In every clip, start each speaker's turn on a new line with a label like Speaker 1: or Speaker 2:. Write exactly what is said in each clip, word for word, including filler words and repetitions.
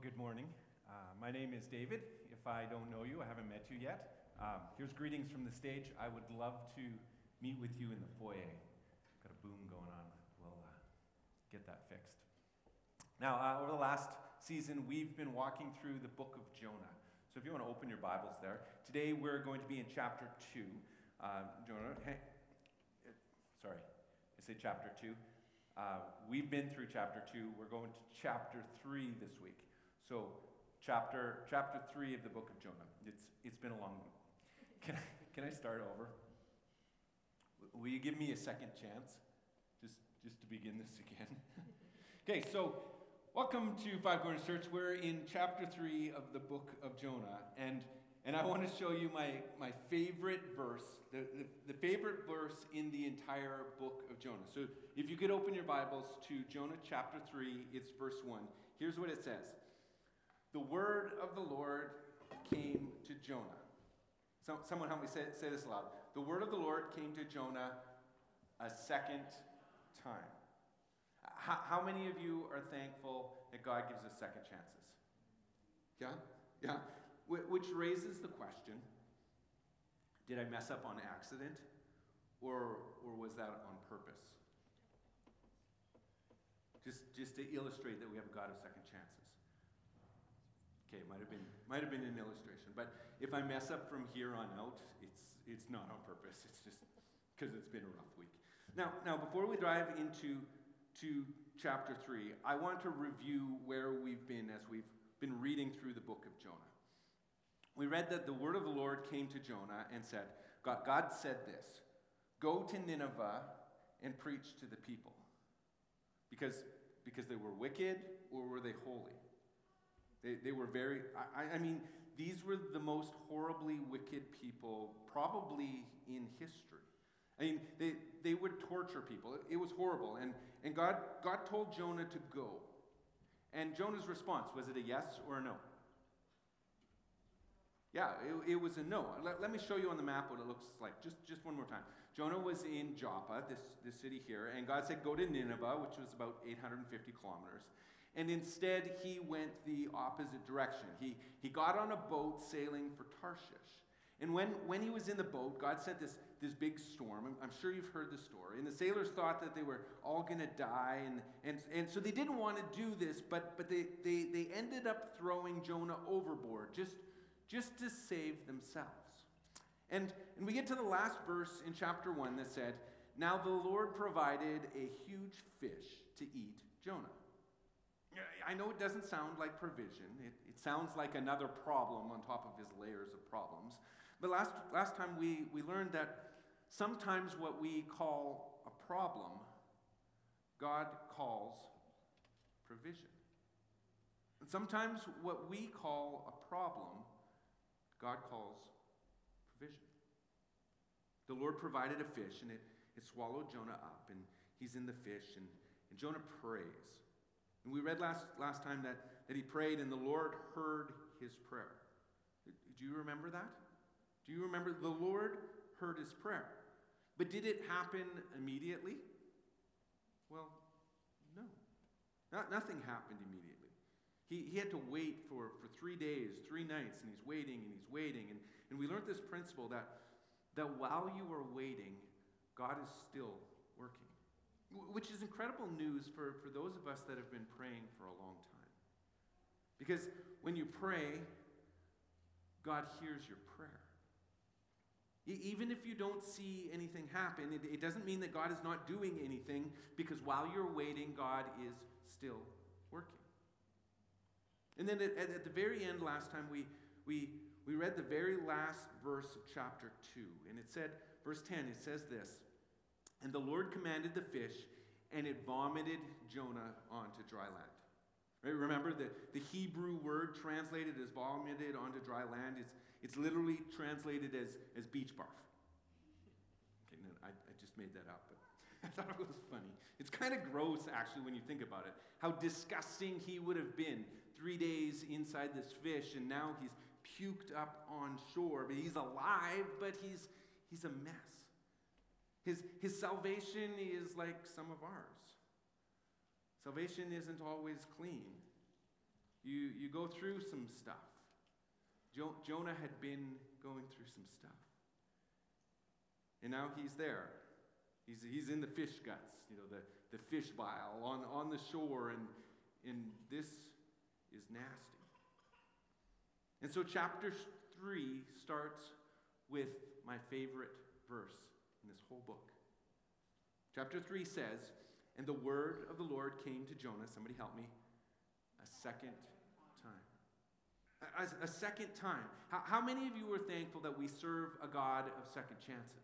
Speaker 1: good morning. Uh, my name is David. If I don't know you, I haven't met you yet. Um, here's greetings from the stage. I would love to meet with you in the foyer. Got a boom going on. We'll uh, get that fixed. Now, uh, over the last season, we've been walking through the book of Jonah. So if you want to open your Bibles there, today we're going to be in chapter two. Uh, Jonah, hey, sorry, I say chapter two. Uh, we've been through chapter two. We're going to chapter three this week. So, chapter chapter three of the book of Jonah. It's it's been a long one. Can I, can I start over? Will you give me a second chance, just just to begin this again? Okay, so welcome to Five Corners Church. We're in chapter three of the book of Jonah, and and I want to show you my my favorite verse, the, the the favorite verse in the entire book of Jonah. So, if you could open your Bibles to Jonah chapter three, it's verse one. Here's what it says. The word of the Lord came to Jonah. So, someone help me say, say this aloud. The word of the Lord came to Jonah a second time. How, how many of you are thankful that God gives us second chances? Yeah? Yeah. Wh- which raises the question, did I mess up on accident? Or, or was that on purpose? Just, just to illustrate that we have a God of second chances. Okay, it might have been might have been an illustration, but if I mess up from here on out, it's it's not on purpose. It's just because it's been a rough week. Now, now before we dive into to chapter three, I want to review where we've been as we've been reading through the book of Jonah. We read that the word of the Lord came to Jonah and said, God, God said this, go to Nineveh and preach to the people. Because because they were wicked, or were they holy? They they were very, I, I mean, these were the most horribly wicked people probably in history. I mean, they, they would torture people. It, it was horrible. And, and God, God told Jonah to go. And Jonah's response, was it a yes or a no? Yeah, it, it was a no. Let, let me show you on the map what it looks like. Just, just one more time. Jonah was in Joppa, this, this city here, and God said, go to Nineveh, which was about eight hundred fifty kilometers. And instead, he went the opposite direction. He, he got on a boat sailing for Tarshish. And when, when he was in the boat, God sent this, this big storm. I'm, I'm sure you've heard the story. And the sailors thought that they were all going to die. And, and, and so they didn't want to do this, but, but they, they, they ended up throwing Jonah overboard just, just to save themselves. And, and we get to the last verse in chapter one that said, now the Lord provided a huge fish to eat Jonah. I know it doesn't sound like provision. It, it sounds like another problem on top of his layers of problems. But last last time we, we learned that sometimes what we call a problem, God calls provision. And sometimes what we call a problem, God calls provision. The Lord provided a fish, and it, it swallowed Jonah up, and he's in the fish, and, and Jonah prays. And we read last, last time that, that he prayed and the Lord heard his prayer. Do you remember that? Do you remember the Lord heard his prayer? But did it happen immediately? Well, no. Not, nothing happened immediately. He, he had to wait for, for three days, three nights, and he's waiting and he's waiting. And, and we learned this principle that, that while you are waiting, God is still working. Which is incredible news for, for those of us that have been praying for a long time. Because when you pray, God hears your prayer. E- even if you don't see anything happen, it, it doesn't mean that God is not doing anything, because while you're waiting, God is still working. And then at, at the very end last time, we, we, we read the very last verse of chapter two. And it said, verse ten, it says this, and the Lord commanded the fish, and it vomited Jonah onto dry land. Right? Remember, the, the Hebrew word translated as vomited onto dry land, it's, it's literally translated as, as beach barf. Okay, no, I, I just made that up, but I thought it was funny. It's kind of gross, actually, when you think about it. How disgusting he would have been three days inside this fish, and now he's puked up on shore. But he's alive, but he's he's a mess. His, his salvation is like some of ours. Salvation isn't always clean. You, you go through some stuff. Jo- Jonah had been going through some stuff. And now he's there. He's, he's in the fish guts, you know, the, the fish bile on, on the shore, and, and this is nasty. And so chapter three starts with my favorite verse in this whole book. Chapter three says, "And the word of the Lord came to Jonah," somebody help me, "a second time." A, a second time. How, how many of you are thankful that we serve a God of second chances?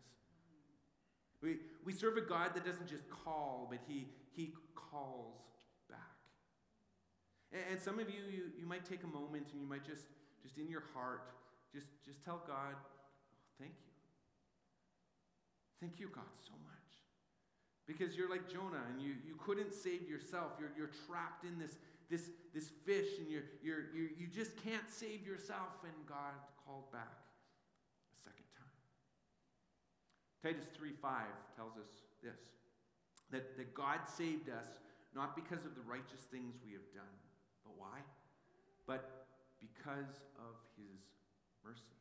Speaker 1: We, we serve a God that doesn't just call, but he, he calls back. And, and some of you, you, you might take a moment and you might just, just in your heart, just, just tell God, oh, thank you. Thank you, God, so much. Because you're like Jonah and you, you couldn't save yourself. You're, you're trapped in this, this, this fish and you're, you're, you're, you just can't save yourself, and God called back a second time. Titus three five tells us this, that, that God saved us not because of the righteous things we have done, but why? But because of his mercy.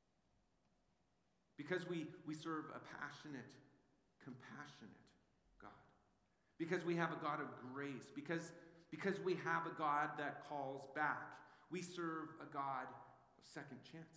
Speaker 1: Because we, we serve a passionate, compassionate God. Because we have a God of grace. Because, because we have a God that calls back. We serve a God of second chances.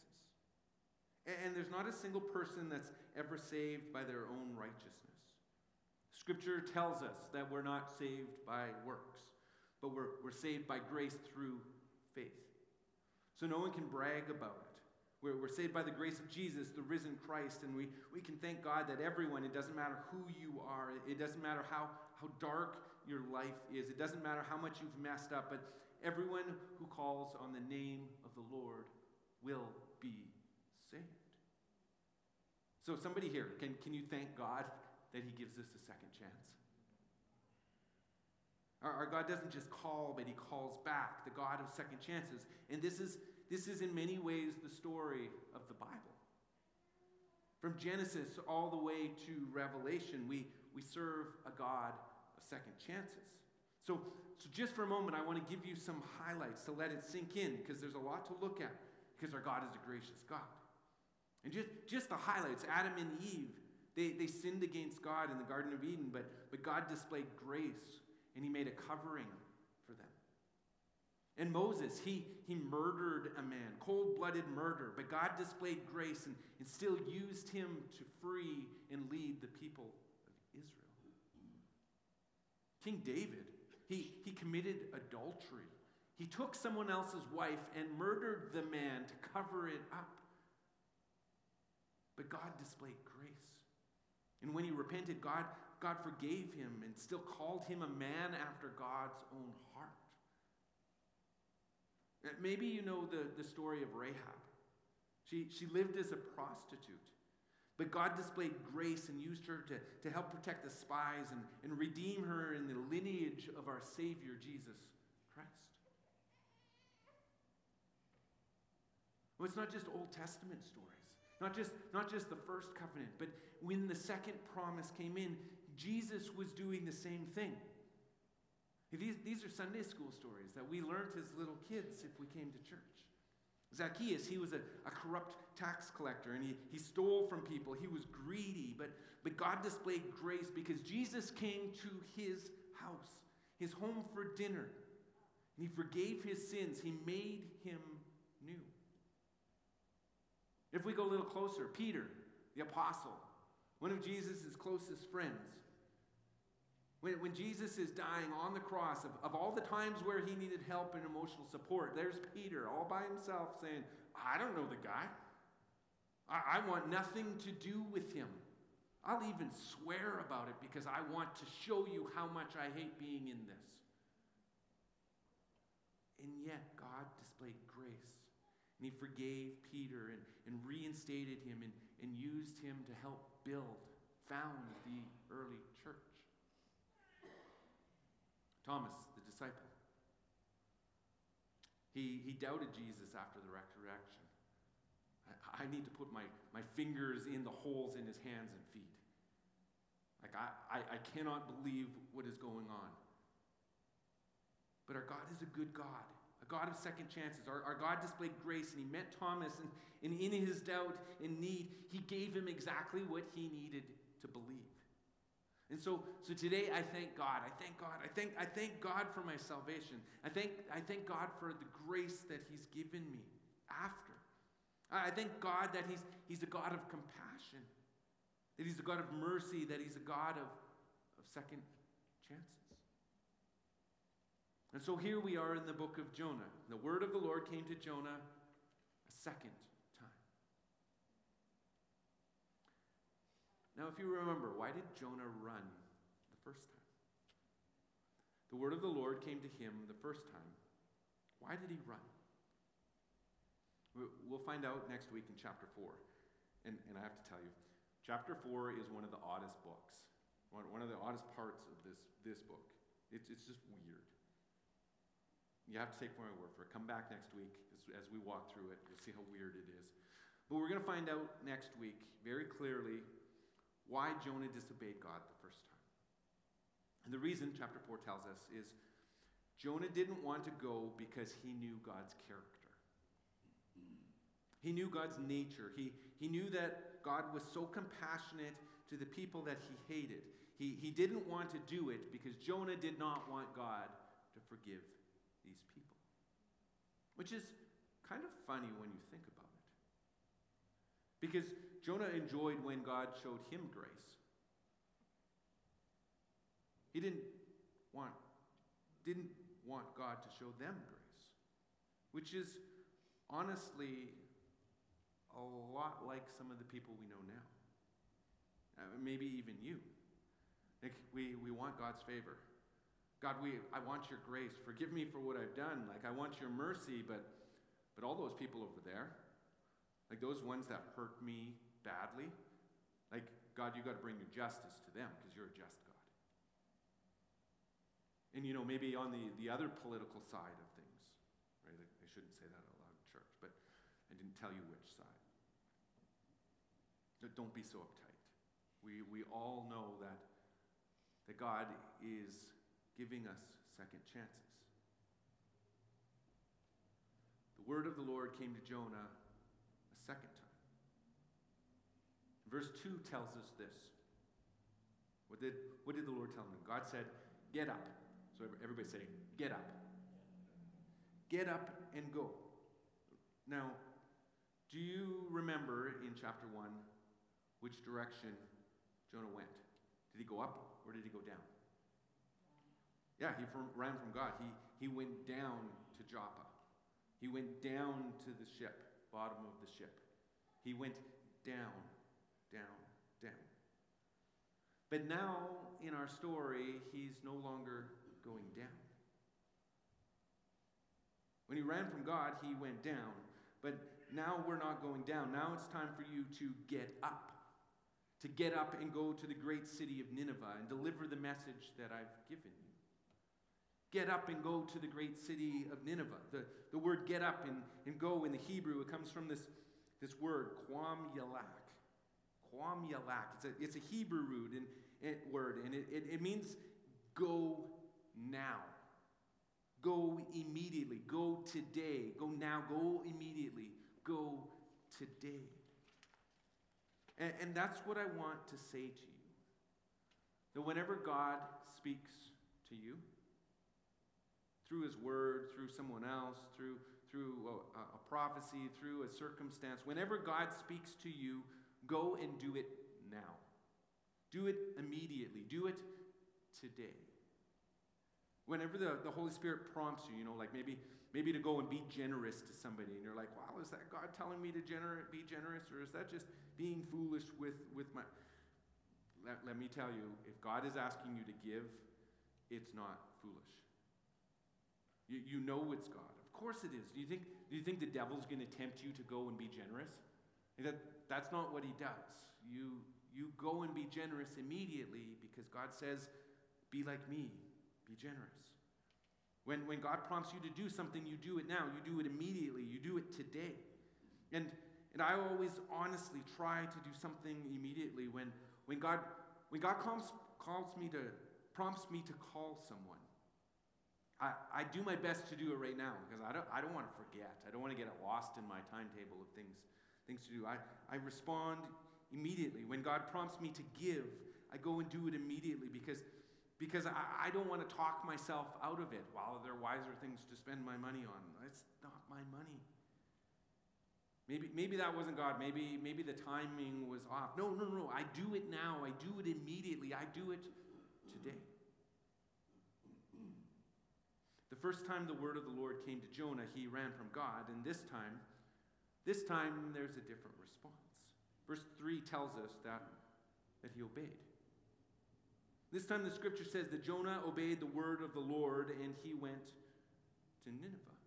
Speaker 1: And there's not a single person that's ever saved by their own righteousness. Scripture tells us that we're not saved by works, but we're, we're saved by grace through faith. So no one can brag about it. We're, we're saved by the grace of Jesus, the risen Christ, and we, we can thank God that everyone, it doesn't matter who you are, it doesn't matter how, how dark your life is, it doesn't matter how much you've messed up, but everyone who calls on the name of the Lord will be saved. So somebody here, can, can you thank God that he gives us a second chance? Our, our God doesn't just call, but he calls back, the God of second chances. And this is, this is in many ways the story of the Bible. From Genesis all the way to Revelation, we, we serve a God of second chances. So, so just for a moment, I want to give you some highlights to let it sink in, because there's a lot to look at, because our God is a gracious God. And just, just the highlights, Adam and Eve, they, they sinned against God in the Garden of Eden, but, but God displayed grace, and he made a covering for them. And Moses, he, he murdered a man, cold-blooded murder, but God displayed grace and, and still used him to free and lead the people of Israel. King David, he, he committed adultery. He took someone else's wife and murdered the man to cover it up. But God displayed grace. And when he repented, God, God forgave him and still called him a man after God's own heart. Maybe you know the, the story of Rahab. She, she lived as a prostitute. But God displayed grace and used her to, to help protect the spies and, and redeem her in the lineage of our Savior, Jesus Christ. Well, it's not just Old Testament stories. Not just, not just the first covenant, but when the second promise came in, Jesus was doing the same thing. These, these are Sunday school stories that we learned as little kids if we came to church. Zacchaeus, he was a, a corrupt tax collector, and he, he stole from people. He was greedy, but, but God displayed grace because Jesus came to his house, his home for dinner. And he forgave his sins. He made him new. If we go a little closer, Peter, the apostle, one of Jesus' closest friends. When, when Jesus is dying on the cross, of, of all the times where he needed help and emotional support, there's Peter all by himself saying, I don't know the guy. I, I want nothing to do with him. I'll even swear about it because I want to show you how much I hate being in this. And yet God displayed grace. And he forgave Peter and, and reinstated him and, and used him to help build, found the early church. Thomas, the disciple, he, he doubted Jesus after the resurrection. I, I need to put my, my fingers in the holes in his hands and feet. Like, I, I, I cannot believe what is going on. But our God is a good God, a God of second chances. Our, our God displayed grace, and he met Thomas, and, and in his doubt and need, he gave him exactly what he needed to believe. And so, so today I thank God. I thank God. I thank, I thank God for my salvation. I thank, I thank God for the grace that he's given me after. I thank God that he's, he's a God of compassion, that he's a God of mercy, that he's a God of, of second chances. And so here we are in the book of Jonah. The word of the Lord came to Jonah a second time. Now, if you remember, why did Jonah run the first time? The word of the Lord came to him the first time. Why did he run? We'll find out next week in chapter four. And, and I have to tell you, chapter four is one of the oddest books. One, one of the oddest parts of this, this book. It's, it's just weird. You have to take my word for it. Come back next week as, as we walk through it. You'll see how weird it is. But we're going to find out next week very clearly why Jonah disobeyed God the first time. And the reason, chapter four tells us, is Jonah didn't want to go because he knew God's character. He knew God's nature. He, he knew that God was so compassionate to the people that he hated. He, he didn't want to do it because Jonah did not want God to forgive these people. Which is kind of funny when you think about it. Because Jonah enjoyed when God showed him grace. He didn't want, didn't want God to show them grace. Which is honestly a lot like some of the people we know now. Uh, maybe even you. Like we, we want God's favor. God, we I want your grace. Forgive me for what I've done. Like I want your mercy, but but all those people over there, like those ones that hurt me badly, like God, you got to bring your justice to them because you're a just God. And you know, maybe on the, the other political side of things, right? I shouldn't say that out loud in church, but I didn't tell you which side. Don't be so uptight. We, we all know that, that God is giving us second chances. The word of the Lord came to Jonah a second time. Verse two tells us this. What did, what did the Lord tell him? God said, get up. So everybody say, get up. Get up and go. Now, do you remember in chapter one which direction Jonah went? Did he go up or did he go down? Yeah, he from, ran from God. He, he went down to Joppa. He went down to the ship, bottom of the ship. He went down, down, down. But now, in our story, he's no longer going down. When he ran from God, he went down. But now we're not going down. Now it's time for you to get up. To get up and go to the great city of Nineveh and deliver the message that I've given you. Get up and go to the great city of Nineveh. The, the word get up and, and go in the Hebrew, it comes from this, this word, quam yalak. Quam yalak. It's a, it's a Hebrew root and, and word, and it, it, it means go now. Go immediately. Go today. Go now. Go immediately. Go today. And, and that's what I want to say to you. That whenever God speaks to you, through his word, through someone else, through, through a, a prophecy, through a circumstance, whenever God speaks to you, go and do it now. Do it immediately. Do it today. Whenever the, the Holy Spirit prompts you, you know, like maybe maybe to go and be generous to somebody, and you're like, wow, is that God telling me to gener- be generous, or is that just being foolish with, with my... Let, let me tell you, if God is asking you to give, it's not foolish. You, you know it's God. Of course it is. Do you think, do you think the devil's going to tempt you to go and be generous? That, that's not what he does. You, you go and be generous immediately because God says, be like me. Be generous. When, when God prompts you to do something, you do it now. You do it immediately. You do it today. And, and I always honestly try to do something immediately. When, when God, when God calls, calls me to, prompts me to call someone, I, I do my best to do it right now because I don't, I don't want to forget. I don't want to get lost in my timetable of things, things to do. I, I respond immediately. When God prompts me to give, I go and do it immediately because, because I, I don't want to talk myself out of it. Well, there are wiser things to spend my money on. It's not my money. Maybe, maybe that wasn't God. Maybe, maybe the timing was off. No, no, no. I do it now. I do it immediately. I do it today. The first time the word of the Lord came to Jonah, he ran from God, and this time, this time there's a different response. Verse three tells us that, that he obeyed. This time the scripture says that Jonah obeyed the word of the Lord, and he went to Nineveh.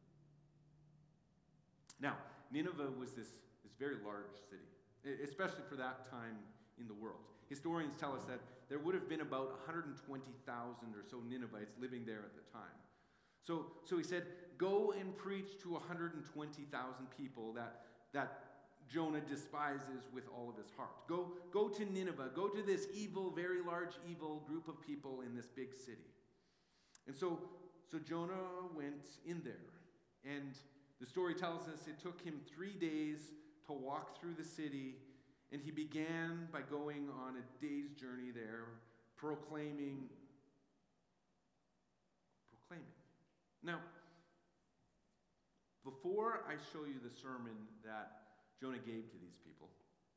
Speaker 1: Now, Nineveh was this, this very large city, especially for that time in the world. Historians tell us that there would have been about one hundred twenty thousand or so Ninevites living there at the time. So, so he said, go and preach to one hundred twenty thousand people that, that Jonah despises with all of his heart. Go, go to Nineveh. Go to this evil, very large evil group of people in this big city. And so, so Jonah went in there. And the story tells us it took him three days to walk through the city. And he began by going on a day's journey there, proclaiming, proclaiming. Now, before I show you the sermon that Jonah gave to these people,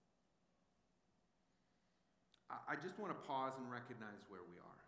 Speaker 1: I just want to pause and recognize where we are.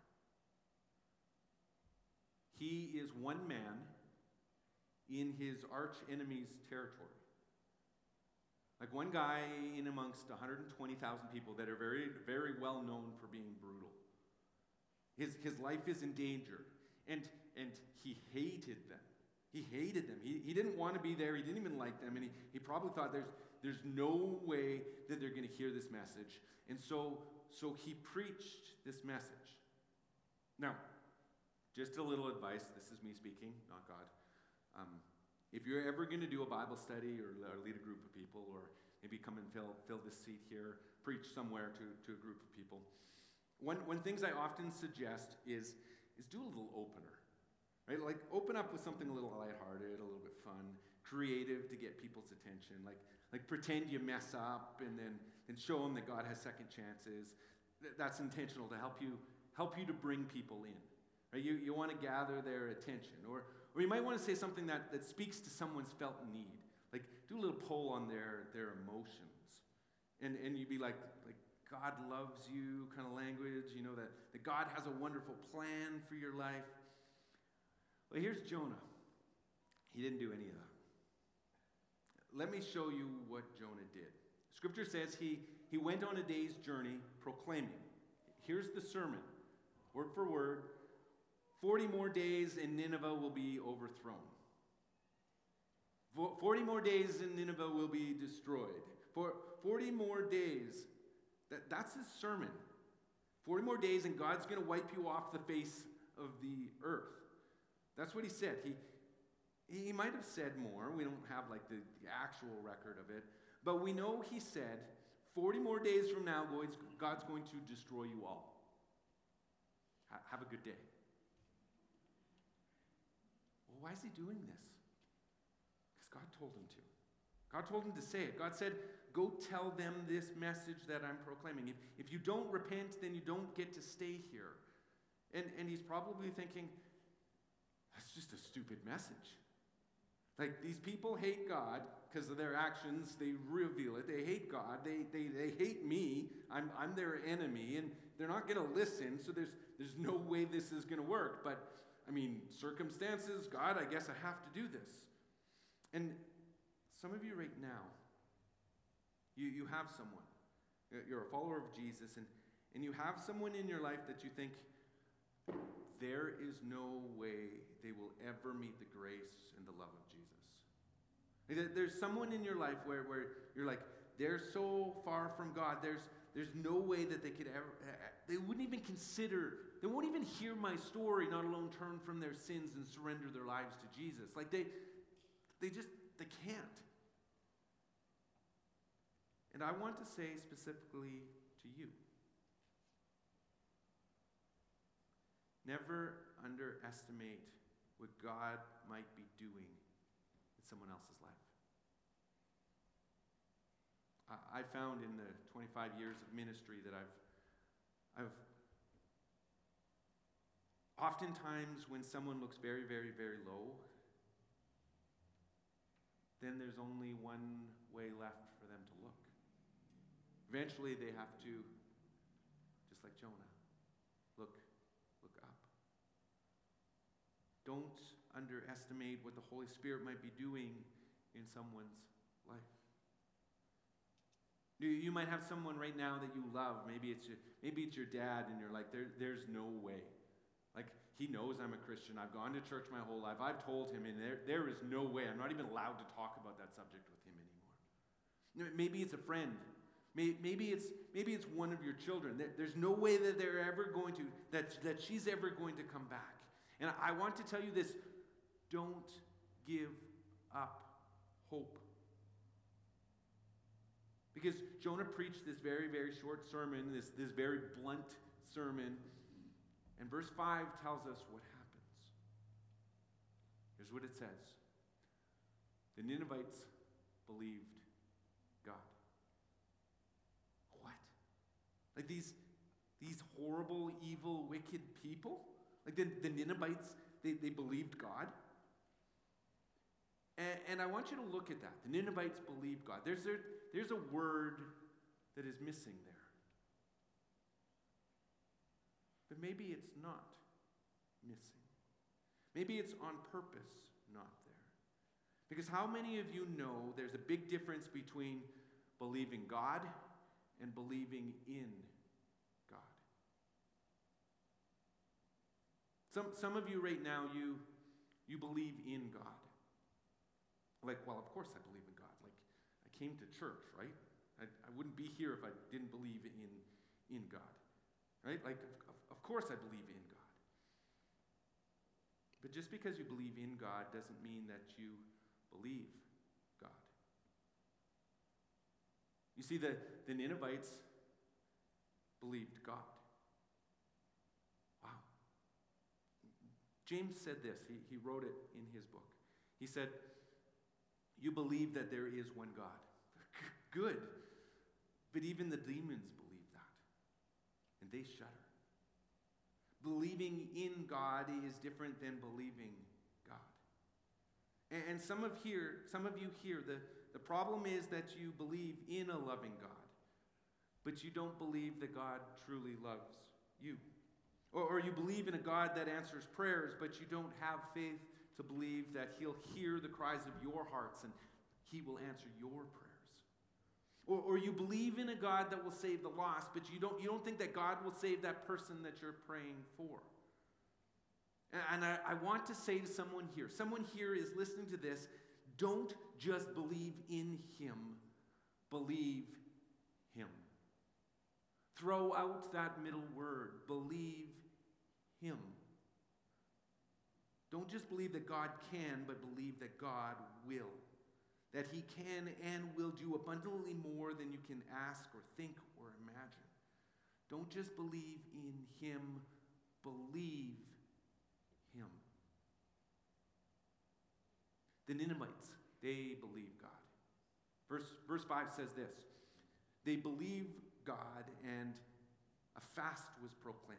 Speaker 1: He is one man in his arch enemy's territory. Like one guy in amongst one hundred twenty thousand people that are very, very well known for being brutal. His, his life is endangered. And, and he hated them. He hated them. He, he didn't want to be there. He didn't even like them. And he, he probably thought there's, there's no way that they're going to hear this message. And so, so he preached this message. Now, just a little advice. This is me speaking, not God. Um, if you're ever going to do a Bible study or, or lead a group of people, or maybe come and fill, fill this seat here, preach somewhere to, to a group of people, one, one things I often suggest is, is do a little opener. Right? Like, open up with something a little lighthearted, a little bit fun, creative to get people's attention. Like, like pretend you mess up and then and show them that God has second chances. That's intentional to help you help you to bring people in. Right? You, you want to gather their attention. Or, or you might want to say something that, that speaks to someone's felt need. Like, do a little poll on their, their emotions. And, and you'd be like, like, God loves you kind of language, you know, that, that God has a wonderful plan for your life. Well, here's Jonah. He didn't do any of that. Let me show you what Jonah did. Scripture says he, he went on a day's journey proclaiming. Here's the sermon, word for word. Forty more days and Nineveh will be overthrown. Forty more days and Nineveh will be destroyed. For forty more days. That, that's his sermon. Forty more days and God's going to wipe you off the face of the earth. That's what he said. He, he might have said more. We don't have like the, the actual record of it. But we know he said, forty more days from now, God's going to destroy you all. Ha- have a good day. Well, why is he doing this? Because God told him to. God told him to say it. God said, go tell them this message that I'm proclaiming. If, if you don't repent, then you don't get to stay here. And, and he's probably thinking, that's just a stupid message. Like, these people hate God because of their actions. They reveal it. They hate God. They, they, they hate me. I'm, I'm their enemy, and they're not going to listen, so there's, there's no way this is going to work. But, I mean, circumstances, God, I guess I have to do this. And some of you right now, you, you have someone. You're a follower of Jesus, and, and you have someone in your life that you think, there is no way they will ever meet the grace and the love of Jesus. There's someone in your life where, where you're like, they're so far from God, there's, there's no way that they could ever, they wouldn't even consider, they won't even hear my story, not alone turn from their sins and surrender their lives to Jesus. Like they, they just, they can't. And I want to say specifically to you, never underestimate what God might be doing in someone else's life. I, I found in the twenty-five years of ministry that I've, I've oftentimes when someone looks very, very, very low, then there's only one way left for them to look. Eventually they have to, just like Jonah, look, look up. Don't underestimate what the Holy Spirit might be doing in someone's life. You, you might have someone right now that you love. Maybe it's your, maybe it's your dad, and you're like, there, there's no way. Like, he knows I'm a Christian. I've gone to church my whole life. I've told him, and there, there is no way. I'm not even allowed to talk about that subject with him anymore. Maybe it's a friend. Maybe it's, maybe it's one of your children. There's no way that they're ever going to, that, that she's ever going to come back. And I want to tell you this, don't give up hope. Because Jonah preached this very, very short sermon, this, this very blunt sermon, and verse five tells us what happens. Here's what it says. The Ninevites believed God. What? Like these, these horrible, evil, wicked people? Like the, the Ninevites, they, they believed God? And, and I want you to look at that. The Ninevites believed God. There's a, there's a word that is missing there. But maybe it's not missing. Maybe it's on purpose not there. Because how many of you know there's a big difference between believing God and believing in God? Some, some of you right now, you, you believe in God. Like, well, of course I believe in God. Like, I came to church, right? I, I wouldn't be here if I didn't believe in, in God. Right? Like, of, of course I believe in God. But just because you believe in God doesn't mean that you believe God. You see, the, the Ninevites believed God. Wow. James said this. He, he wrote it in his book. He said, you believe that there is one God. Good. But even the demons believe that. And they shudder. Believing in God is different than believing God. And, and some of here, some of you here, the, the problem is that you believe in a loving God, but you don't believe that God truly loves you. Or, or you believe in a God that answers prayers, but you don't have faith to believe that he'll hear the cries of your hearts and he will answer your prayers. Or, or you believe in a God that will save the lost, but you don't, you don't think that God will save that person that you're praying for. And, and I, I want to say to someone here, someone here is listening to this, don't just believe in him, believe him. Throw out that middle word, believe him. Don't just believe that God can, but believe that God will. That he can and will do abundantly more than you can ask or think or imagine. Don't just believe in him, believe him. The Ninevites, they believe God. Verse, verse five says this. They believe God and a fast was proclaimed.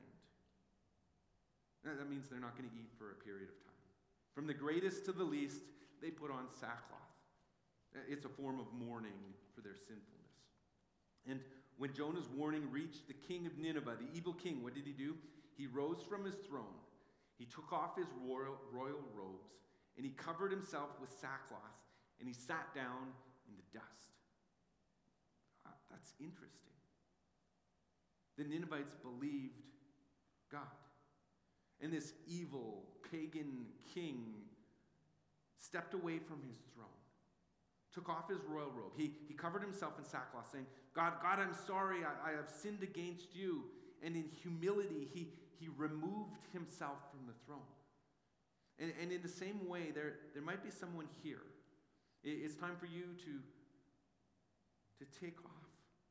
Speaker 1: That means they're not going to eat for a period of time. From the greatest to the least, they put on sackcloth. It's a form of mourning for their sinfulness. And when Jonah's warning reached the king of Nineveh, the evil king, what did he do? He rose from his throne. He took off his royal, royal robes, and he covered himself with sackcloth, and he sat down in the dust. Uh, that's interesting. The Ninevites believed God. And this evil, pagan king stepped away from his throne, took off his royal robe. He, he covered himself in sackcloth, saying, God, God, I'm sorry, I, I have sinned against you. And in humility, he, he removed himself from the throne. And, and in the same way, there, there might be someone here. It, it's time for you to, to take off,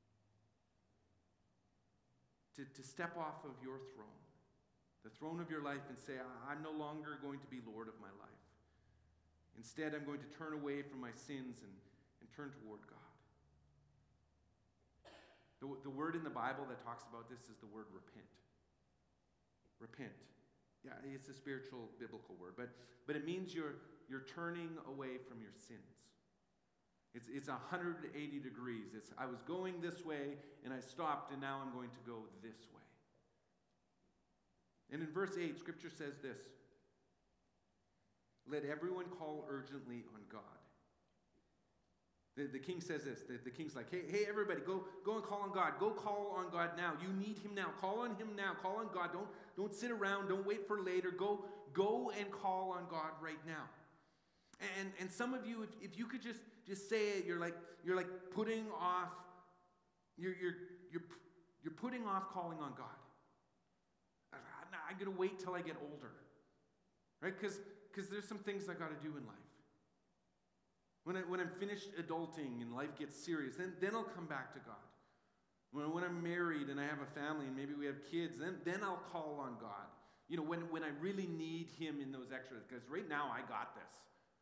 Speaker 1: to, to step off of your throne, the throne of your life, and say, I'm no longer going to be Lord of Instead, I'm going to turn away from my sins and, and turn toward God. The, the word in the Bible that talks about this is the word repent. Repent. Yeah, it's a spiritual, biblical word, but, but it means you're, you're turning away from your sins. It's, it's one hundred eighty degrees. It's, I was going this way, and I stopped, and now I'm going to go this way. And in verse eight, Scripture says this, let everyone call urgently on God. The, the king says this. The, the king's like, hey, hey, everybody, go, go and call on God. Go call on God now. You need him now. Call on him now. Call on God. Don't, don't sit around. Don't wait for later. Go, go and call on God right now. And, and some of you, if, if you could just, just say it, you're like, you're like putting off, you're, you're, you're, you're putting off calling on God. I'm going to wait till I get older. Right? Because because there's some things I got to do in life. When, I, when I'm finished adulting and life gets serious, then, then I'll come back to God. When, when I'm married and I have a family and maybe we have kids, then, then I'll call on God. You know, when, when I really need him in those extras, because right now I got this.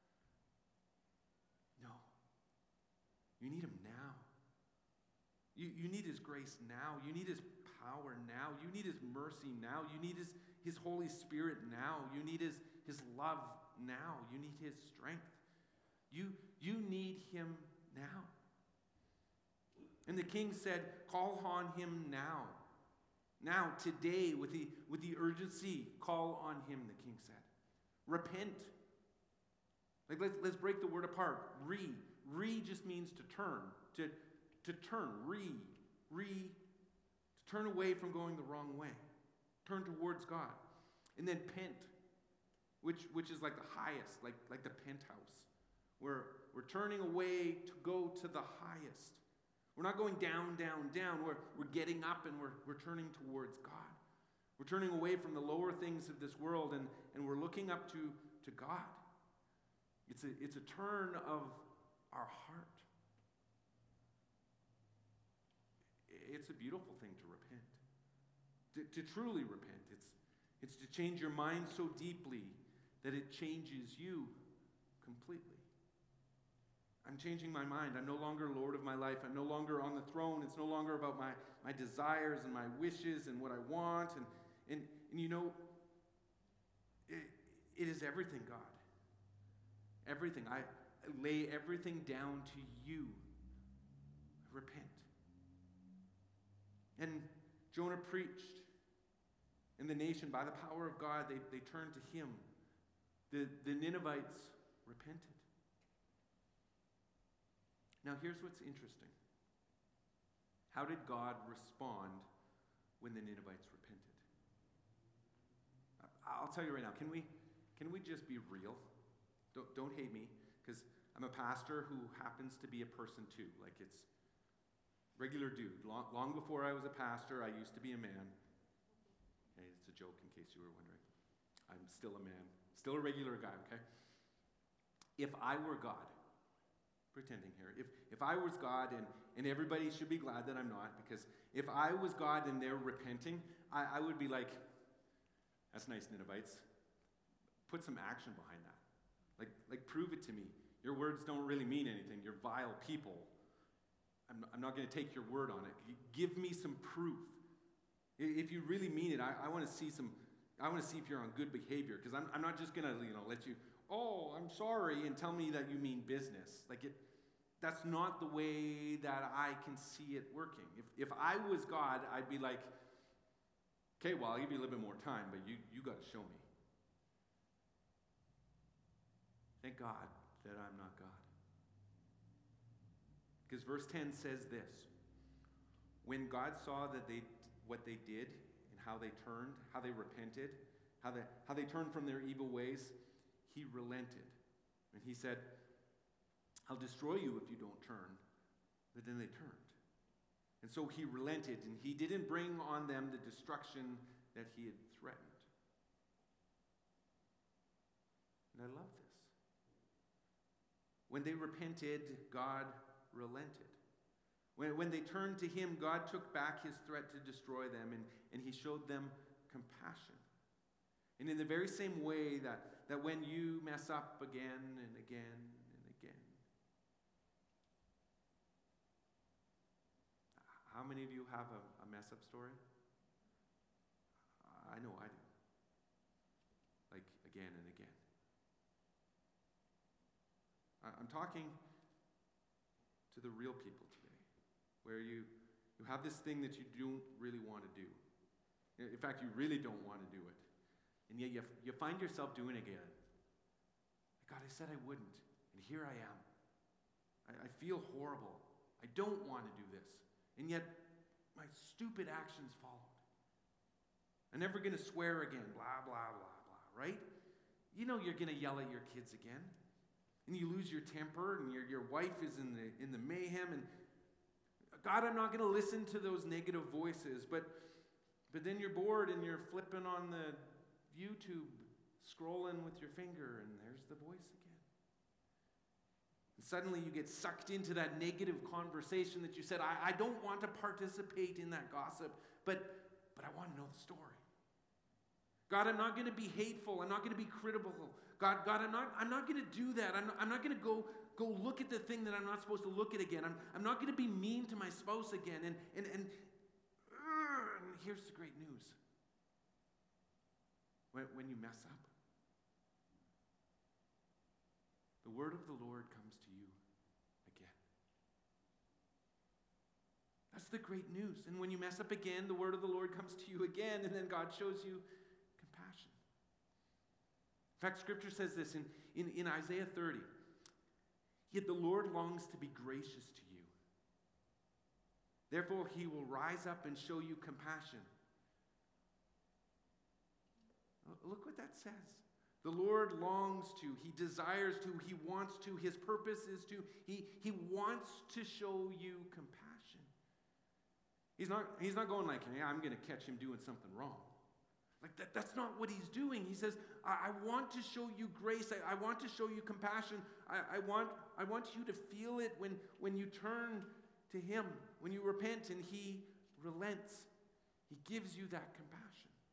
Speaker 1: No. You need him now. You, you need his grace now. You need his power now. You need his mercy now. You need his, his Holy Spirit now. You need his, his love now. You need his strength. You, you need him now. And the king said, call on him now. Now, today, with the, with the urgency, call on him, the king said. Repent. Like, let's, let's break the word apart. Re. Re just means to turn. To, to turn. Re. Re. To turn away from going the wrong way. Turn towards God. And then pent, which, which is like the highest, like, like the penthouse. We're, we're turning away to go to the highest. We're not going down, down, down. We're, we're getting up and we're, we're turning towards God. We're turning away from the lower things of this world and, and we're looking up to, to God. It's a, it's a turn of our heart. It's a beautiful thing to repent. To, to truly repent. It's, it's to change your mind so deeply that it changes you completely. I'm changing my mind. I'm no longer Lord of my life. I'm no longer on the throne. It's no longer about my, my desires and my wishes and what I want. And, and, and you know, it, it is everything, God. Everything. I lay everything down to you. Repent. And Jonah preached. And the nation, by the power of God, they, they turned to him. The, the Ninevites repented. Now, here's what's interesting. How did God respond when the Ninevites repented? I'll tell you right now, can we, can we just be real? Don't, don't hate me, because I'm a pastor who happens to be a person too. Like, it's regular dude. Long, long before I was a pastor, I used to be a man. Okay, it's a joke in case you were wondering. I'm still a man. Still a regular guy, okay? If I were God, pretending here. If if I was God, and, and everybody should be glad that I'm not, because if I was God and they're repenting, I, I would be like, that's nice, Ninevites. Put some action behind that. Like, like prove it to me. Your words don't really mean anything. You're vile people. I'm, I'm not going to take your word on it. Give me some proof. If you really mean it, I, I want to see some, I want to see if you're on good behavior, because I'm, I'm not just going to, you know, let you, oh, I'm sorry, and tell me that you mean business. Like, it, that's not the way that I can see it working. If, if I was God, I'd be like, okay, well, I'll give you a little bit more time, but you, you got to show me. Thank God that I'm not God. Because verse ten says this. When God saw that they what they did and how they turned, how they repented, how they, how they turned from their evil ways, he relented. And he said, I'll destroy you if you don't turn. But then they turned. And so he relented, and he didn't bring on them the destruction that he had threatened. And I love this. When they repented, God relented. When, when they turned to him, God took back his threat to destroy them, and, and he showed them compassion. And in the very same way that, That when you mess up again and again and again, how many of you have a, a mess-up story? I know I do. Like, again and again. I, I'm talking to the real people today, where you, you have this thing that you don't really want to do. In fact, you really don't want to do it. And yet you, you find yourself doing it again. God, I said I wouldn't, and here I am. I, I feel horrible. I don't want to do this. And yet, my stupid actions followed. I'm never going to swear again, blah, blah, blah, blah, right? You know you're going to yell at your kids again. And you lose your temper, and your, your wife is in the, in the mayhem. And God, I'm not going to listen to those negative voices. But, but then you're bored, and you're flipping on the YouTube, scrolling with your finger, and there's the voice again. And suddenly you get sucked into that negative conversation that you said, I, I don't want to participate in that gossip, but, but I want to know the story. God, I'm not going to be hateful. I'm not going to be critical. God, God, I'm not, I'm not going to do that. I'm not, I'm not going to go, go look at the thing that I'm not supposed to look at again. I'm, I'm not going to be mean to my spouse again. And, and, and, uh, and here's the great news. When, when you mess up, the word of the Lord comes to you again. That's the great news. And when you mess up again, the word of the Lord comes to you again, and then God shows you compassion. In fact, Scripture says this in, in, in Isaiah thirty. Yet the Lord longs to be gracious to you. Therefore, he will rise up and show you compassion. Look what that says. The Lord longs to, he desires to, he wants to, his purpose is to, he, he wants to show you compassion. He's not, he's not going like, hey, I'm going to catch him doing something wrong. Like that, that's not what he's doing. He says, I, I want to show you grace. I, I want to show you compassion. I, I, want, I want you to feel it when, when you turn to him, when you repent and he relents. He gives you that compassion.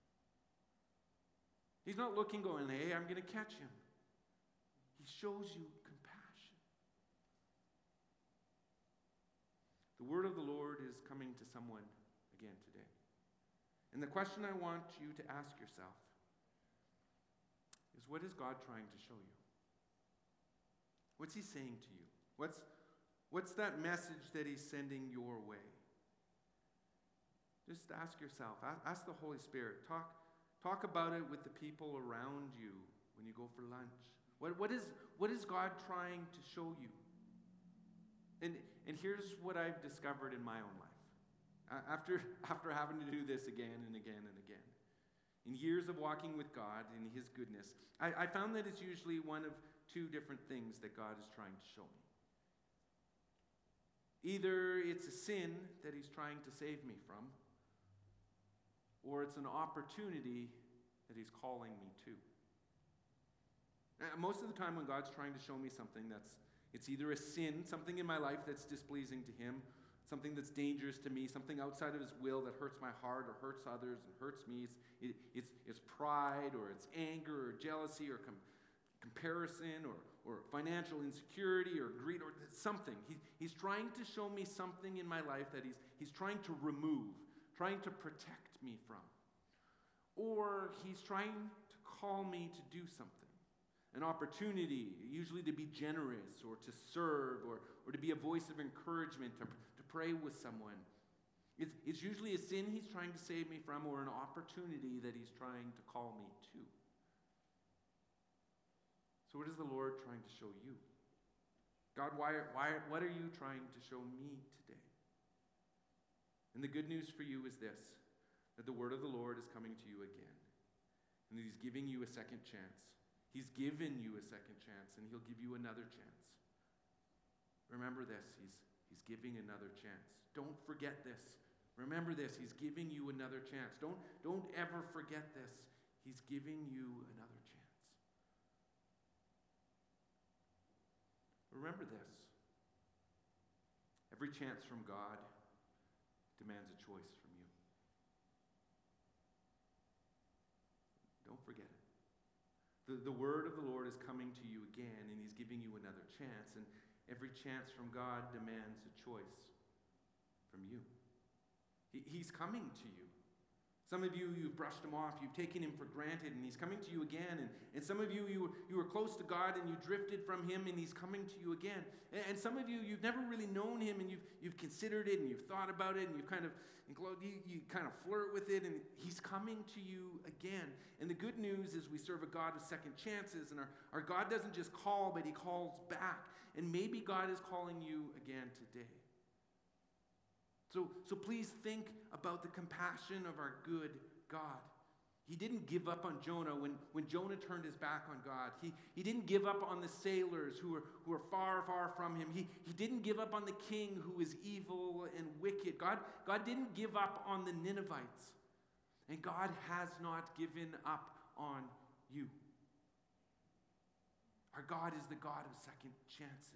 Speaker 1: He's not looking going, hey, I'm going to catch him. He shows you compassion. The word of the Lord is coming to someone again today. And the question I want you to ask yourself is, what is God trying to show you? What's he saying to you? What's, what's that message that he's sending your way? Just ask yourself. Ask the Holy Spirit. Talk Talk about it with the people around you when you go for lunch. What, what, is, what is God trying to show you? And, and here's what I've discovered in my own life. After, after having to do this again and again and again. In years of walking with God and his goodness, I, I found that it's usually one of two different things that God is trying to show me. Either it's a sin that he's trying to save me from, or it's an opportunity that he's calling me to. Uh, most of the time when God's trying to show me something that's, it's either a sin, something in my life that's displeasing to him, something that's dangerous to me, something outside of his will that hurts my heart or hurts others and hurts me. It's, it, it's, it's pride, or it's anger or jealousy or com- comparison or, or financial insecurity or greed or something. He, he's trying to show me something in my life that he's, he's trying to remove, trying to protect me from. Or he's trying to call me to do something. An opportunity, usually to be generous or to serve or, or to be a voice of encouragement, to, to pray with someone. It's, it's usually a sin he's trying to save me from, or an opportunity that he's trying to call me to. So what is the Lord trying to show you? God, why, why, what are you trying to show me today? And the good news for you is this, that the word of the Lord is coming to you again. And that he's giving you a second chance. He's given you a second chance, and he'll give you another chance. Remember this, he's, he's giving another chance. Don't forget this. Remember this, he's giving you another chance. Don't, don't ever forget this. He's giving you another chance. Remember this. Every chance from God demands a choice from you. Don't forget it. The, the word of the Lord is coming to you again, and he's giving you another chance. And every chance from God demands a choice from you. He, he's coming to you. Some of you, you've brushed him off, you've taken him for granted, and he's coming to you again. And, and some of you, you, you were close to God and you drifted from him, and he's coming to you again. And, and some of you, you've never really known him, and you've, you've considered it, and you've thought about it, and you've kind of, you, you kind of flirt with it, and he's coming to you again. And the good news is we serve a God of second chances, and our, our God doesn't just call, but he calls back. And maybe God is calling you again today. So, so please think about the compassion of our good God. He didn't give up on Jonah when, when Jonah turned his back on God. He, he didn't give up on the sailors who were, who were far, far from him. He, he didn't give up on the king who is evil and wicked. God, God didn't give up on the Ninevites. And God has not given up on you. Our God is the God of second chances.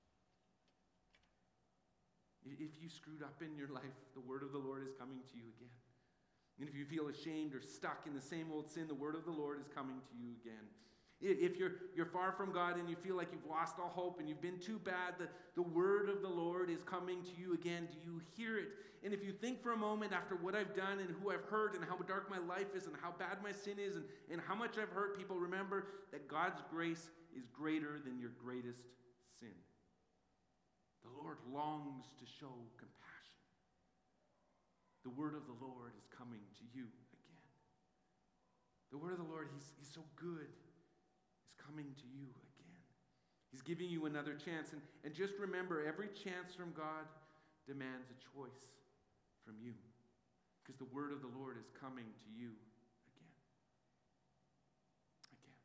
Speaker 1: If you screwed up in your life, the word of the Lord is coming to you again. And if you feel ashamed or stuck in the same old sin, the word of the Lord is coming to you again. If you're, you're far from God and you feel like you've lost all hope and you've been too bad, the, the word of the Lord is coming to you again. Do you hear it? And if you think for a moment after what I've done and who I've hurt and how dark my life is and how bad my sin is and, and how much I've hurt people, remember that God's grace is greater than your greatest sin. The Lord longs to show compassion. The word of the Lord is coming to you again. The word of the Lord, he's, he's so good, is coming to you again. He's giving you another chance. And, and just remember, every chance from God demands a choice from you. Because the word of the Lord is coming to you again. Again.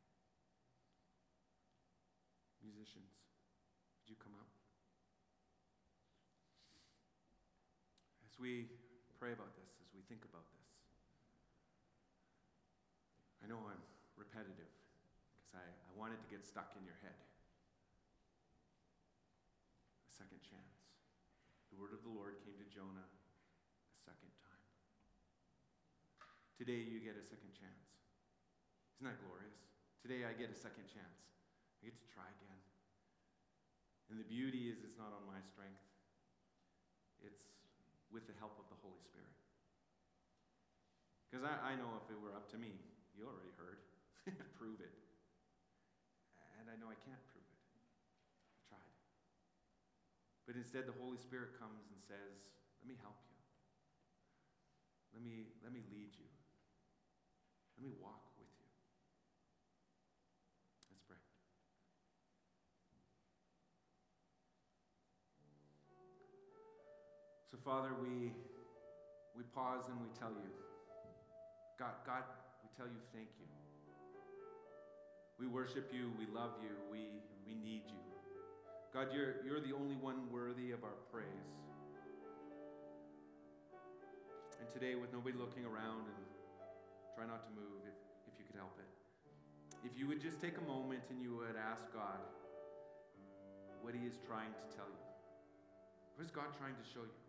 Speaker 1: Musicians, would you come up? As we pray about this, as we think about this, I know I'm repetitive because I, I wanted to get stuck in your head. A second chance. The word of the Lord came to Jonah a second time. Today you get a second chance. Isn't that glorious? Today I get a second chance. I get to try again. And the beauty is it's not on my strength. It's with the help of the Holy Spirit. Because I, I know if it were up to me, you already heard, prove it. And I know I can't prove it. I tried. But instead the Holy Spirit comes and says, let me help you. Let me, let me lead you. Let me walk with you. Let's pray. So, Father, we we pause and we tell you, God, God, we tell you thank you. We worship you, we love you, we, we need you. God, you're, you're the only one worthy of our praise. And today, with nobody looking around, and try not to move if, if you could help it. If you would just take a moment and you would ask God what he is trying to tell you. What is God trying to show you?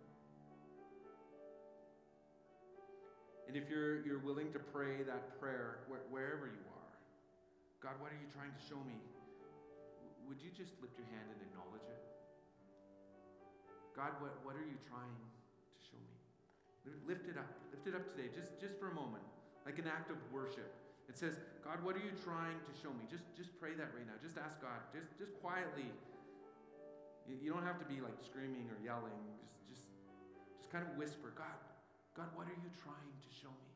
Speaker 1: And if you're, you're willing to pray that prayer wh- wherever you are, God, what are you trying to show me? Would you just lift your hand and acknowledge it? God, what, what are you trying to show me? Lift it up. Lift it up today, just, just for a moment, like an act of worship. It says, God, what are you trying to show me? Just, just pray that right now. Just ask God, just, just quietly. You, you don't have to be like screaming or yelling. Just, just, just kind of whisper, God, God, what are you trying to show me?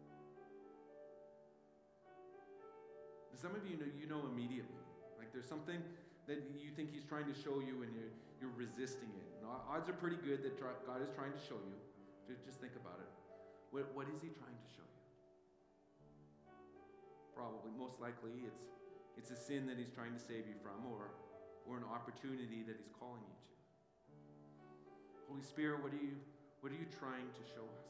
Speaker 1: Some of you know, you know immediately. Like there's something that you think he's trying to show you and you're, you're resisting it. And odds are pretty good that God is trying to show you. Just think about it. What, what is he trying to show you? Probably, most likely, it's, it's a sin that he's trying to save you from, or, or an opportunity that he's calling you to. Holy Spirit, what are you, what are you trying to show us?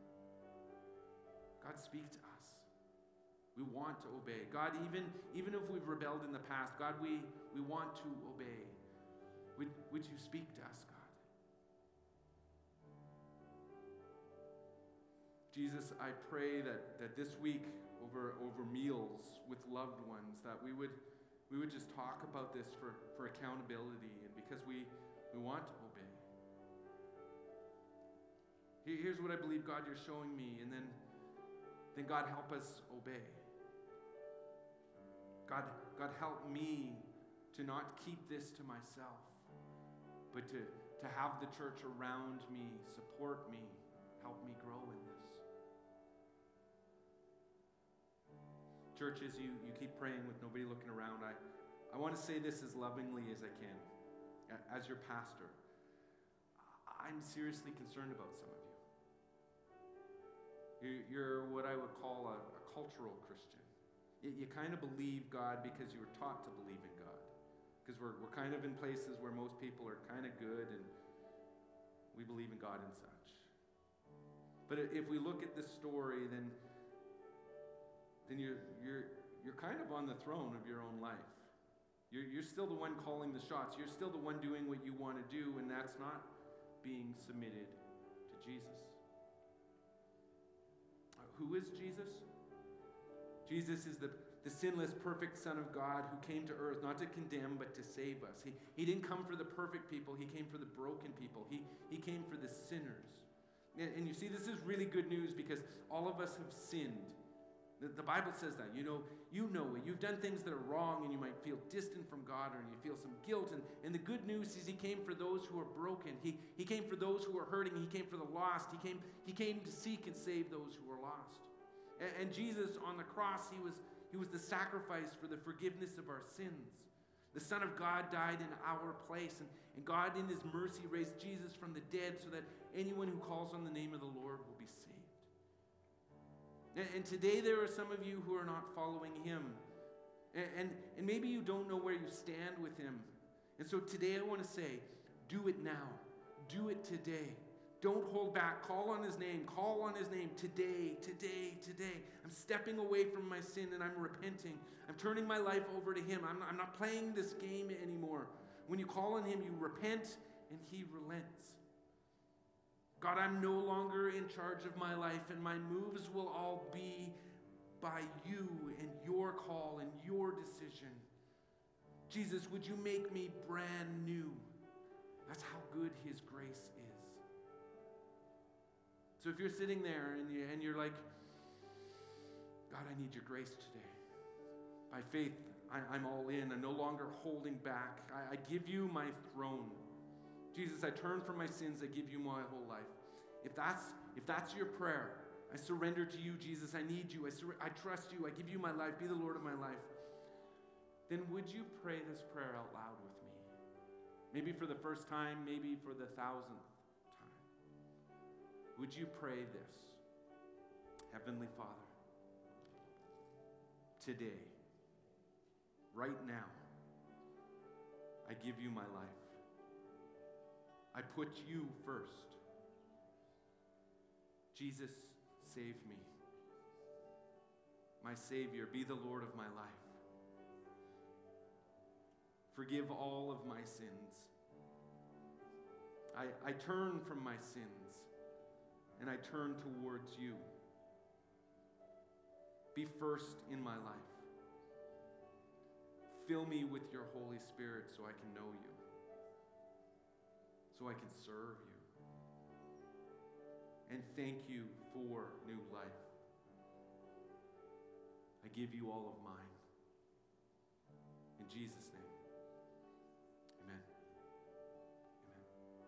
Speaker 1: God, speak to us. We want to obey. God, even, even if we've rebelled in the past, God, we, we want to obey. Would, would you speak to us, God? Jesus, I pray that, that this week, over over, over meals with loved ones, that we would, we would just talk about this for, for accountability and because we, we want to obey. Here's what I believe, God, you're showing me, and then, then God, help us obey. God, God, help me to not keep this to myself, but to, to have the church around me support me, help me grow in this. Church, as you, you keep praying with nobody looking around, I, I want to say this as lovingly as I can. As your pastor, I'm seriously concerned about some of you. You're, you're what I would call a, a cultural Christian. You, you kind of believe God because you were taught to believe in God. Because we're, we're kind of in places where most people are kind of good and we believe in God and such. But if we look at this story, then, then you're, you're, you're kind of on the throne of your own life. You're, you're still the one calling the shots. You're still the one doing what you want to do, and that's not being submitted to Jesus. Uh, who is Jesus? Jesus is the, the sinless, perfect Son of God who came to earth not to condemn, but to save us. He, he didn't come for the perfect people. He came for the broken people. He, he came for the sinners. And, and you see, this is really good news because all of us have sinned. The, the Bible says that. You know, you know it. You've done things that are wrong and you might feel distant from God or you feel some guilt. And, and the good news is he came for those who are broken. He, he came for those who are hurting. He came for the lost. He came, he came to seek and save those who are lost. And, and Jesus on the cross, he was, he was the sacrifice for the forgiveness of our sins. The Son of God died in our place. And, and God in his mercy raised Jesus from the dead so that anyone who calls on the name of the Lord will be saved. And today there are some of you who are not following him. And, and, and maybe you don't know where you stand with him. And so today I want to say, do it now. Do it today. Don't hold back. Call on his name. Call on his name today, today, today. I'm stepping away from my sin and I'm repenting. I'm turning my life over to him. I'm not, I'm not playing this game anymore. When you call on him, you repent and he relents. God, I'm no longer in charge of my life, and my moves will all be by you and your call and your decision. Jesus, would you make me brand new? That's how good his grace is. So if you're sitting there and, you, and you're like, God, I need your grace today. By faith, I, I'm all in. I'm no longer holding back. I, I give you my throne. Jesus, I turn from my sins. I give you my whole life. If that's, if that's your prayer, I surrender to you, Jesus. I need you. I, sur- I trust you. I give you my life. Be the Lord of my life. Then would you pray this prayer out loud with me? Maybe for the first time, maybe for the thousandth time. Would you pray this? Heavenly Father, today, right now, I give you my life. I put you first. Jesus, save me. My Savior, be the Lord of my life. Forgive all of my sins. I, I turn from my sins and I turn towards you. Be first in my life. Fill me with your Holy Spirit so I can know you, so I can serve you. And thank you for new life. I give you all of mine. In Jesus' name, amen. Amen.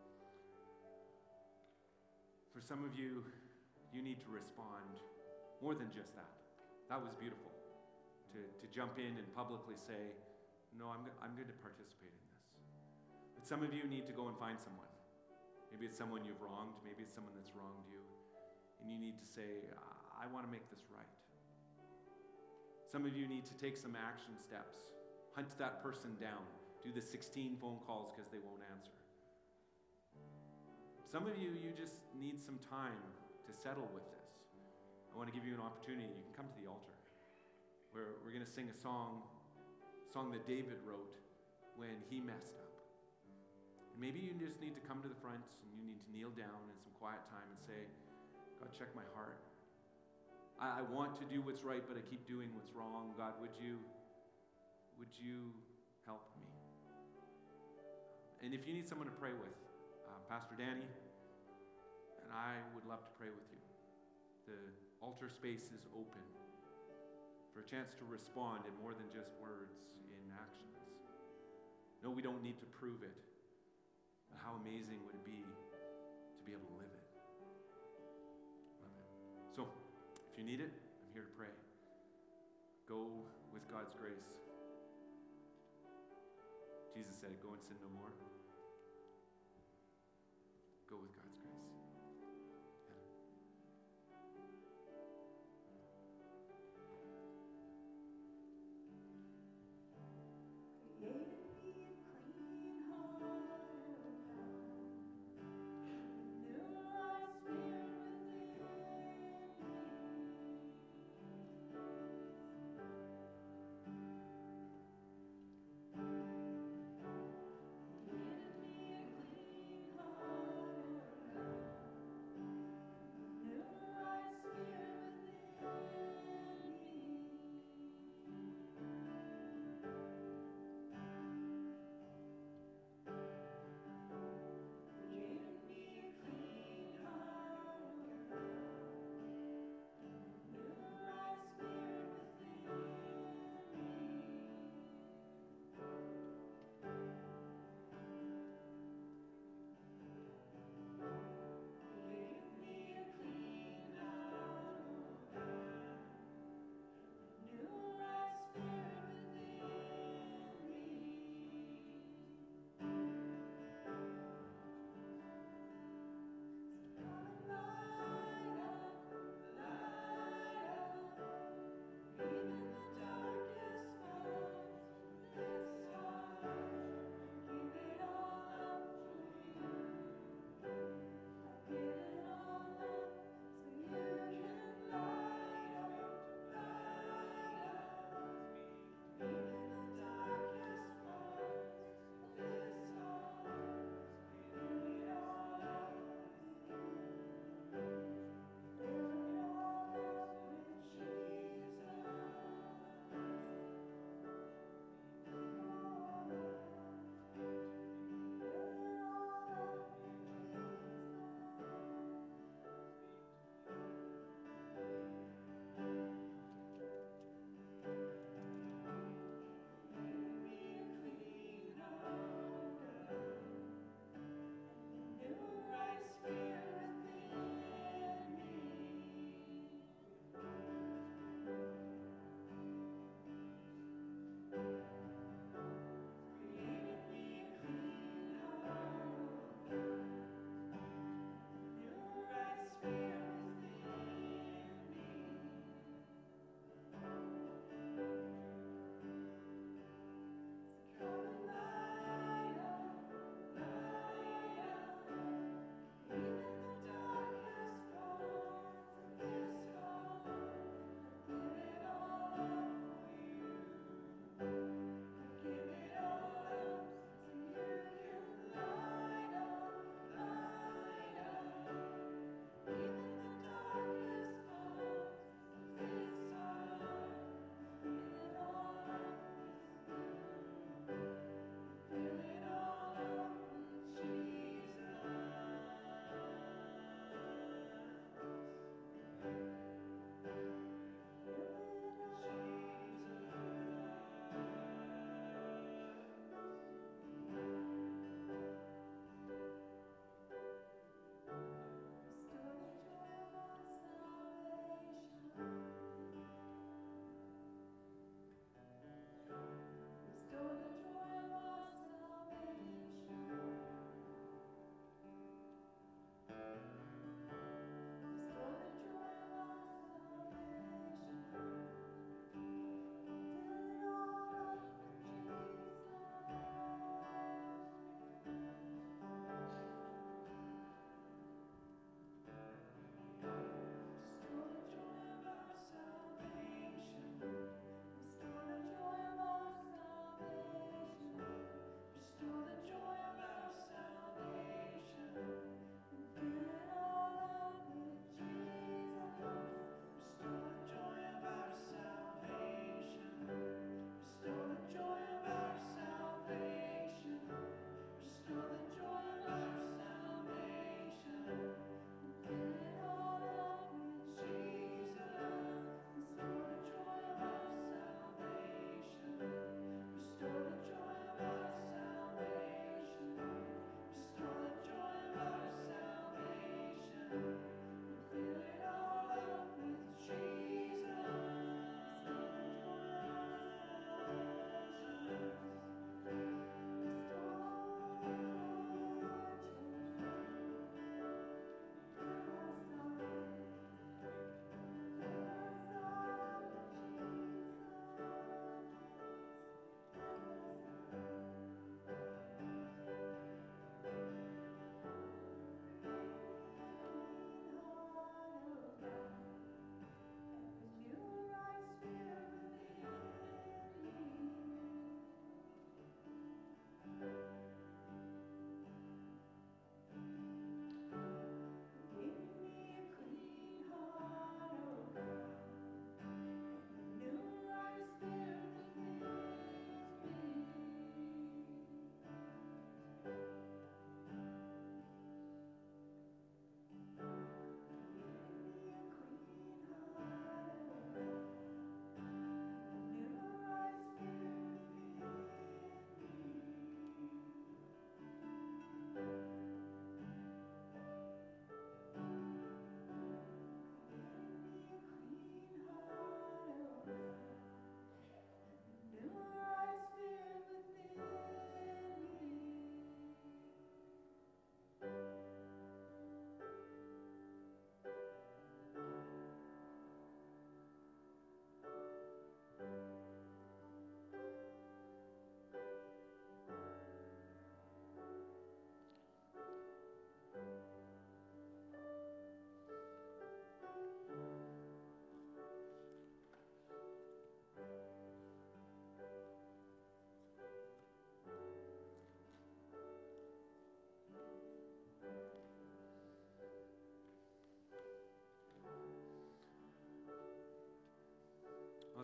Speaker 1: For some of you, you need to respond more than just that. That was beautiful. To, to jump in and publicly say, no, I'm, I'm going to participate in this. But some of you need to go and find someone. Maybe it's someone you've wronged. Maybe it's someone that's wronged you. And you need to say, I want to make this right. Some of you need to take some action steps. Hunt that person down. Do the sixteen phone calls because they won't answer. Some of you, you just need some time to settle with this. I want to give you an opportunity. You can come to the altar. Where we're going to sing a song, a song that David wrote when he messed up. And maybe you just need to come to the front and you need to kneel down in some quiet time and say, God, check my heart. I, I want to do what's right, but I keep doing what's wrong. God, would you, would you help me? And if you need someone to pray with, uh, Pastor Danny and I would love to pray with you. The altar space is open for a chance to respond in more than just words, in actions. No, we don't need to prove it, but how amazing would it be to be able to live it? Love it. So, if you need it, I'm here to pray. Go with God's grace. Jesus said, go and sin no more. Go with God's grace.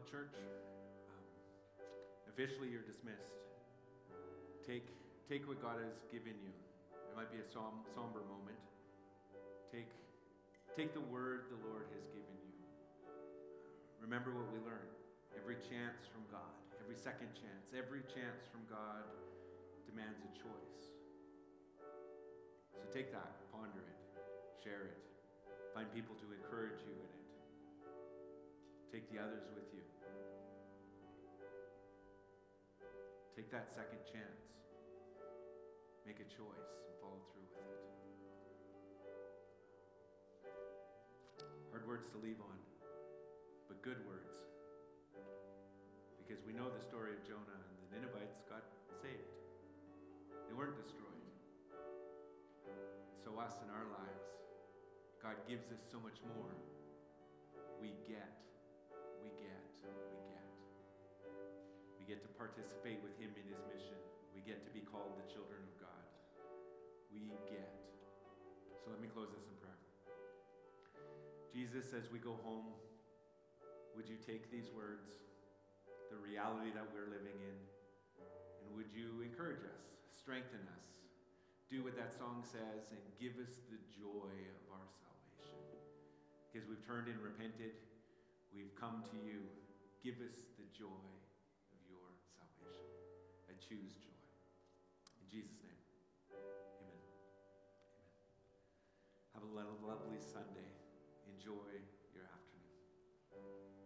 Speaker 1: Well, church, um, officially you're dismissed. Take, take what God has given you. It might be a som- somber moment. Take, take the word the Lord has given you. Remember what we learned. Every chance from God, every second chance, every chance from God demands a choice. So take that, ponder it, share it, find people to encourage you in it. Take the others with you. Take that second chance. Make a choice and follow through with it. Hard words to leave on, but good words. Because we know the story of Jonah, and the Ninevites got saved. They weren't destroyed. So us in our lives, God gives us so much more. We get, we get, we get. We get to participate with him in his mission. We get to be called the children of God. We get. So let me close this in prayer. Jesus, as we go home, would you take these words, the reality that we're living in, and would you encourage us, strengthen us, do what that song says, and give us the joy of our salvation. Because we've turned and repented, we've come to you. Give us the joy of your salvation. I choose joy. In Jesus' name, amen. Amen. Have a lovely Sunday. Enjoy your afternoon.